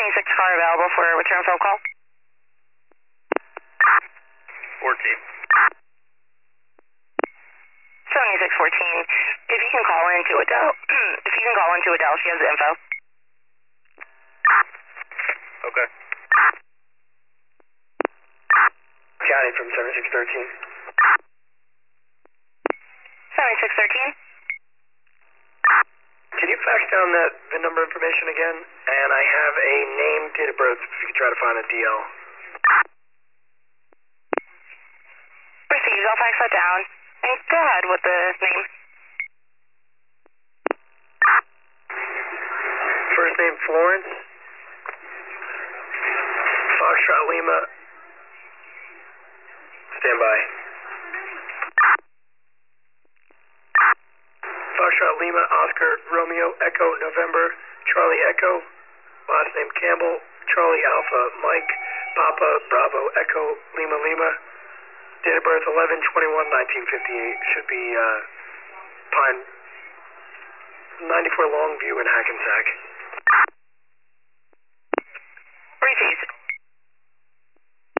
76 car available for a return phone call. 14. 7614. If you can call into Adele, she has the info. Okay. County from 7613. 7613. Can you fax down that VIN number information again? And I have a name, date of birth, if you could try to find a DL. Received, I'll fax that down. And go ahead with the name. First name Florence. Foxtrot Lima. Stand by. Foxtrot Lima, Oscar, Romeo, Echo, November, Charlie Echo. Last name Campbell, Charlie Alpha, Mike, Papa, Bravo, Echo, Lima, Lima. Date of birth 11/21/1958. Should be Pine 94 Longview in Hackensack.